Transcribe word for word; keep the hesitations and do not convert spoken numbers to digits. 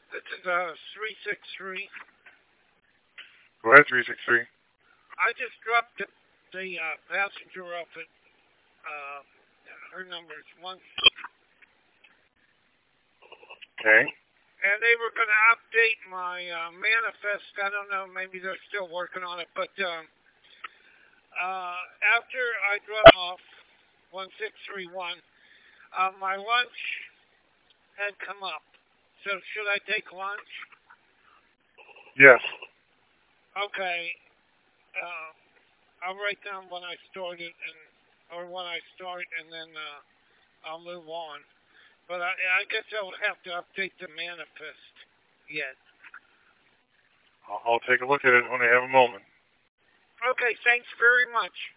This is uh three six three. Go ahead, three six three. I just dropped the, the uh, passenger off at uh, her number is one. Okay. And they were going to update my uh, manifest. I don't know, maybe they're still working on it, but um, uh, after I drop off one six three one, uh, my lunch had come up. So should I take lunch? Yes. Okay. Uh, I'll write down when I start it, and or when I start, and then uh, I'll move on. But I, I guess I'll have to update the manifest yet. I'll, I'll take a look at it when I have a moment. Okay, thanks very much.